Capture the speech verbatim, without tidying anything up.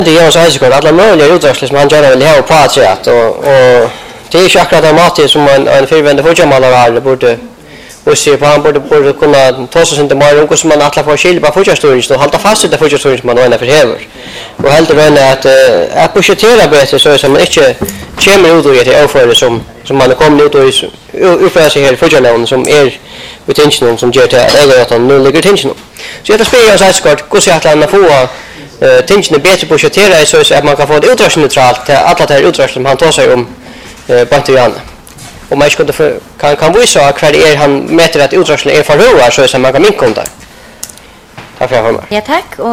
Det är ju så här alla möjliga utdragsler som han gör väl här på att säga och och det är ju akkurat det mat som en en förvände fotbollsmålare borde och se på han borde borde kunna ta sig inte mer och som man alla får skilja på fotbollshistorien och hålla fast vid det fotbollshistorien man ändå förhäver. Och helt rönne att att budgetera bättre så som man inte kommer ut och det överför som som man kommer ut och uppför sig här fotbollsnämnden som är utentionen som gör det äger att han nu ligger tension. Så jag spelar så här skott hur ska han få Uh, Tingen är bättre budgetera så att man kan få det utdragsneutralt till alla de utdrag som han tar sig om uh, Bantian. Och man ska kan kan visa att kvar är han mäter att utdragsneutralt är för höga så att man kan minska dem där. Tack för att jag var med. Ja, tack.